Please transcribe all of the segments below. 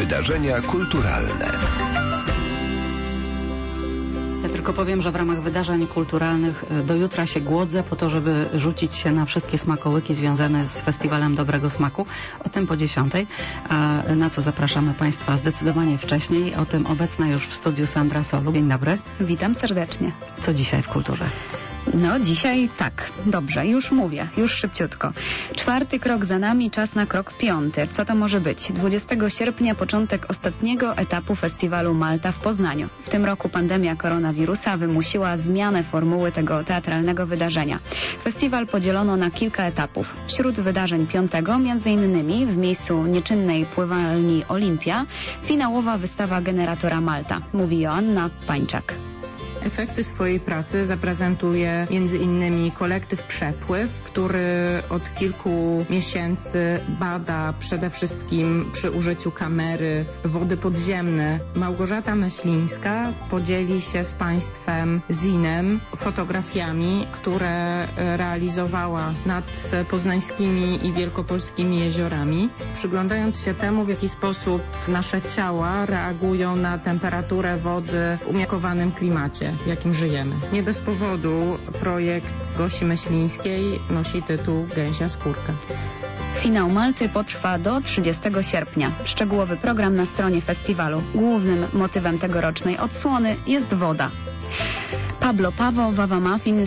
Wydarzenia kulturalne. Ja tylko powiem, że w ramach wydarzeń kulturalnych do jutra się głodzę po to, żeby rzucić się na wszystkie smakołyki związane z Festiwalem Dobrego Smaku. O tym po 10:00, a na co zapraszamy Państwa zdecydowanie wcześniej. O tym obecna już w studiu Sandra Solu. Dzień dobry. Witam serdecznie. Co dzisiaj w kulturze? No dzisiaj tak, dobrze, już mówię, już szybciutko. 4. krok za nami, czas na krok 5. Co to może być? 20 sierpnia początek ostatniego etapu festiwalu Malta w Poznaniu. W tym roku pandemia koronawirusa wymusiła zmianę formuły tego teatralnego wydarzenia. Festiwal podzielono na kilka etapów. Wśród wydarzeń 5. m.in. w miejscu nieczynnej pływalni Olimpia finałowa wystawa generatora Malta, mówi Joanna Pańczak. Efekty swojej pracy zaprezentuje m.in. kolektyw Przepływ, który od kilku miesięcy bada przede wszystkim przy użyciu kamery wody podziemne. Małgorzata Myślińska podzieli się z Państwem zinem, fotografiami, które realizowała nad poznańskimi i wielkopolskimi jeziorami, przyglądając się temu, w jaki sposób nasze ciała reagują na temperaturę wody w umiarkowanym klimacie, w jakim żyjemy. Nie bez powodu projekt Gosi Myślińskiej nosi tytuł Gęsia skórka. Finał Malty potrwa do 30 sierpnia. Szczegółowy program na stronie festiwalu. Głównym motywem tegorocznej odsłony jest woda. Pablo Pawo, Wawa Muffin,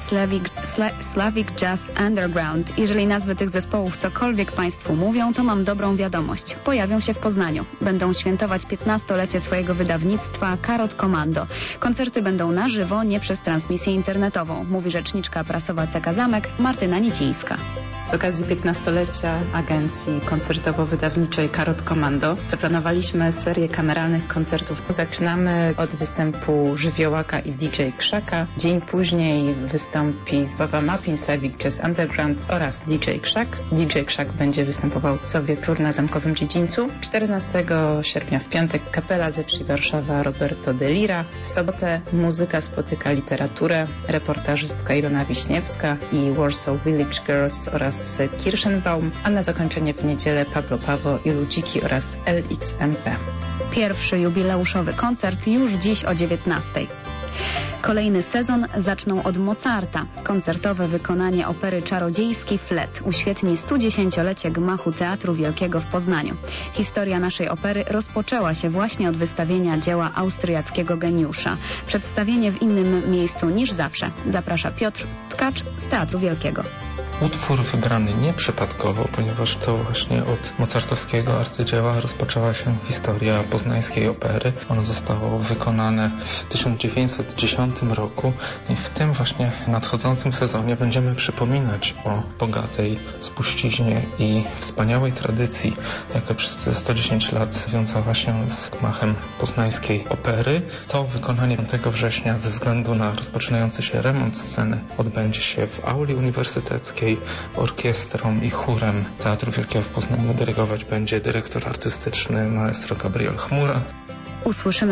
Slavic Jazz Underground. Jeżeli nazwy tych zespołów cokolwiek Państwu mówią, to mam dobrą wiadomość. Pojawią się w Poznaniu. Będą świętować 15-lecie swojego wydawnictwa Karot Komando. Koncerty będą na żywo, nie przez transmisję internetową, mówi rzeczniczka prasowa CK Zamek Martyna Nicińska. Z okazji 15-lecia agencji koncertowo-wydawniczej Karot Komando zaplanowaliśmy serię kameralnych koncertów. Zaczynamy od występu Żywiołaka i DJ Krzaka. Dzień później wystąpi Wawa Muffin, Slavic Jazz Underground oraz DJ Krzak. DJ Krzak będzie występował co wieczór na Zamkowym Dziedzińcu. 14 sierpnia w piątek kapela ze wsi Warszawa Roberto De Lira. W sobotę muzyka spotyka literaturę, reportażystka Ilona Wiśniewska i Warsaw Village Girls oraz Kirschenbaum, a na zakończenie w niedzielę Pablo Pawo i Ludziki oraz LXMP. Pierwszy jubileuszowy koncert już dziś o 19:00. Kolejny sezon zaczną od Mozarta. Koncertowe wykonanie opery Czarodziejski Flet uświetni 110-lecie gmachu Teatru Wielkiego w Poznaniu. Historia naszej opery rozpoczęła się właśnie od wystawienia dzieła austriackiego geniusza. Przedstawienie w innym miejscu niż zawsze. Zaprasza Piotr Tkacz z Teatru Wielkiego. Utwór wybrany nieprzypadkowo, ponieważ to właśnie od mozartowskiego arcydzieła rozpoczęła się historia poznańskiej opery. Ono zostało wykonane w 1910 roku i w tym właśnie nadchodzącym sezonie będziemy przypominać o bogatej spuściźnie i wspaniałej tradycji, jaka przez te 110 lat wiązała się z gmachem poznańskiej opery. To wykonanie 5 września ze względu na rozpoczynający się remont sceny odbędzie się w auli uniwersyteckiej. Orkiestrą i chórem Teatru Wielkiego w Poznaniu dyrygować będzie dyrektor artystyczny maestro Gabriel Chmura. Usłyszymy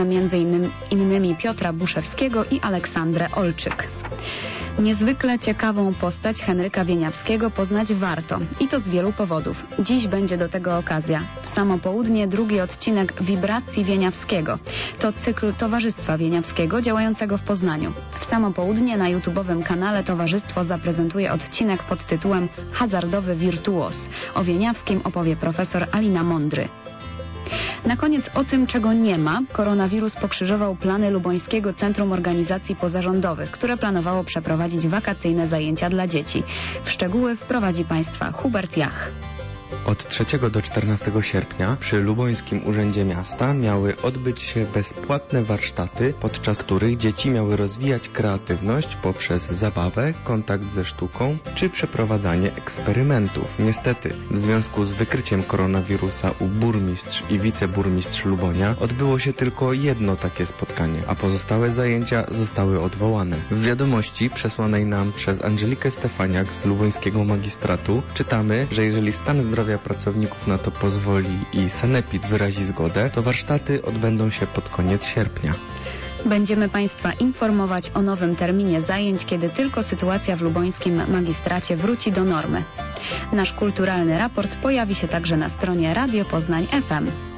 m.in. Piotra Buszewskiego i Aleksandrę Olczyk. Niezwykle ciekawą postać Henryka Wieniawskiego poznać warto i to z wielu powodów. Dziś będzie do tego okazja. W samo południe drugi odcinek Wibracji Wieniawskiego. To cykl Towarzystwa Wieniawskiego działającego w Poznaniu. W samo południe na YouTube'owym kanale Towarzystwo zaprezentuje odcinek pod tytułem Hazardowy wirtuos. O Wieniawskim opowie profesor Alina Mądry. Na koniec o tym, czego nie ma. Koronawirus pokrzyżował plany Lubońskiego Centrum Organizacji Pozarządowych, które planowało przeprowadzić wakacyjne zajęcia dla dzieci. W szczegóły wprowadzi Państwa Hubert Jach. Od 3 do 14 sierpnia przy Lubońskim Urzędzie Miasta miały odbyć się bezpłatne warsztaty, podczas których dzieci miały rozwijać kreatywność poprzez zabawę, kontakt ze sztuką czy przeprowadzanie eksperymentów. Niestety, w związku z wykryciem koronawirusa u burmistrz i wiceburmistrz Lubonia odbyło się tylko jedno takie spotkanie, a pozostałe zajęcia zostały odwołane. W wiadomości przesłanej nam przez Angelikę Stefaniak z Lubońskiego Magistratu czytamy, że jeżeli stan zdrowia pracowników na to pozwoli i sanepid wyrazi zgodę, to warsztaty odbędą się pod koniec sierpnia. Będziemy Państwa informować o nowym terminie zajęć, kiedy tylko sytuacja w lubońskim magistracie wróci do normy. Nasz kulturalny raport pojawi się także na stronie Radio Poznań FM.